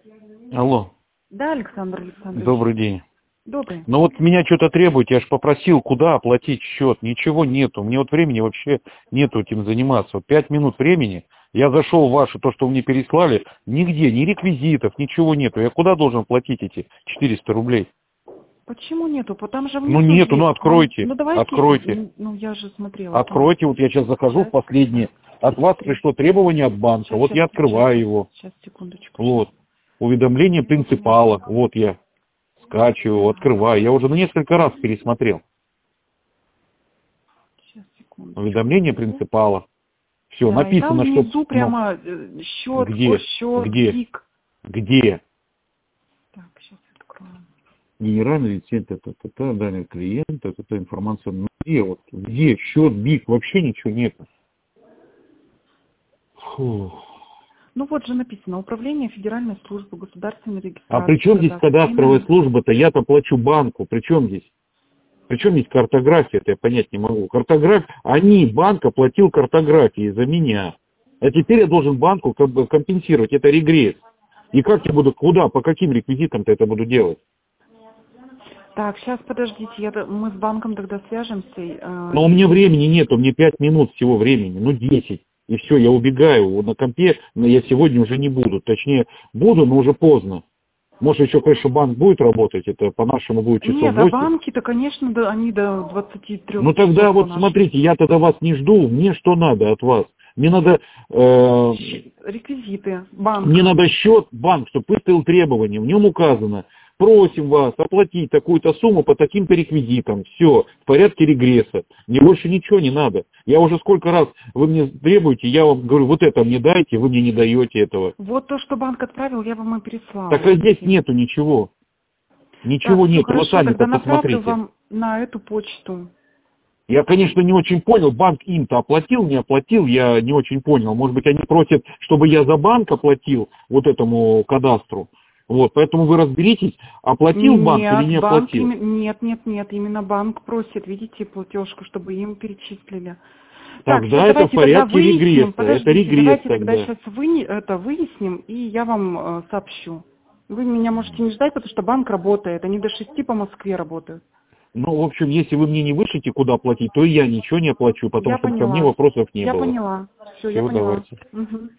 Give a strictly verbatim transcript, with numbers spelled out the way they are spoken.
Алло. Да, Александр Александрович. Добрый день. Добрый. Ну вот меня что-то требует, я же попросил, куда оплатить счет, ничего нету, мне вот времени вообще нету этим заниматься. Вот пять минут времени, я зашел в ваше, то, что вы мне переслали, нигде, ни реквизитов, ничего нету. Я куда должен платить эти четыреста рублей? Почему нету? Там же Ну внизу нету, есть. ну откройте, Ну давайте, откройте. ну я же смотрела. Откройте, вот я сейчас захожу в последнее. От вас пришло требование от банка, Сейчас, вот я сейчас, открываю сейчас, его. Сейчас, секундочку. Вот. Уведомление принципала, вот я скачиваю, открываю. Я уже на несколько раз пересмотрел. Сейчас, секундочку. Уведомление принципала. Все, Да, написано, и там что... внизу прямо э, счет, Где? о, счет, Где? ГИК. Где? Так, сейчас открою. Генеральный лицензия, это данные клиента, это информация. Ну, где вот? Где счет, БИК? Вообще ничего нет. Фу. Ну вот же написано, Управление Федеральной службы государственной регистрации. А при чем здесь кадастровая служба-то? Я-то плачу банку. При чем здесь? Причем здесь картография, это я понять не могу. Картограф, они, банк оплатил картографии за меня. А теперь я должен банку как бы компенсировать, это регресс. И как я буду, куда, по каким реквизитам-то это буду делать? Так, сейчас подождите, я, мы с банком тогда свяжемся. Э, Но у меня времени нету, мне пять минут всего времени, ну десять. И все, я убегаю вот на компе, но я сегодня уже не буду. Точнее, буду, но уже поздно. Может, еще, конечно, банк будет работать, это по-нашему будет часов Нет, а восемь. банки-то, конечно, да, они до двадцати трёх Ну тогда часов вот по-нашему. смотрите, я тогда вас не жду, мне что надо от вас? Мне надо, э, Реквизиты, банк. мне надо счет, банк, чтобы выставил требования, в нем указано, просим вас оплатить такую-то сумму по таким-то реквизитам, все, в порядке регресса, мне больше ничего не надо. Я уже сколько раз вы мне требуете, я вам говорю, вот это мне дайте, вы мне не даете этого. Вот то, что банк отправил, я вам и переслала. Так а здесь нету ничего, ничего так, нет, ну, вы хорошо, сами-то тогда направлю посмотрите. вам на эту почту. Я, конечно, не очень понял, банк им-то оплатил, не оплатил, я не очень понял. Может быть, они просят, чтобы я за банк оплатил вот этому кадастру. Вот, поэтому вы разберитесь, оплатил Нет, банк или не банк оплатил. име- нет, нет, нет, именно банк просит, видите, платежку, чтобы им перечислили. Так, Тогда сейчас это в давайте тогда порядке выясним, регресса, подождите, это регресс давайте тогда тогда. сейчас вы, это выясним, и я вам э, сообщу. Вы меня можете не ждать, потому что банк работает, они до шести по Москве работают. Ну, в общем, если вы мне не вышлите, куда платить, то и я ничего не оплачу, потому Я что ко мне поняла. вопросов не Я было. поняла. Все, я Всего поняла. давайте. Угу.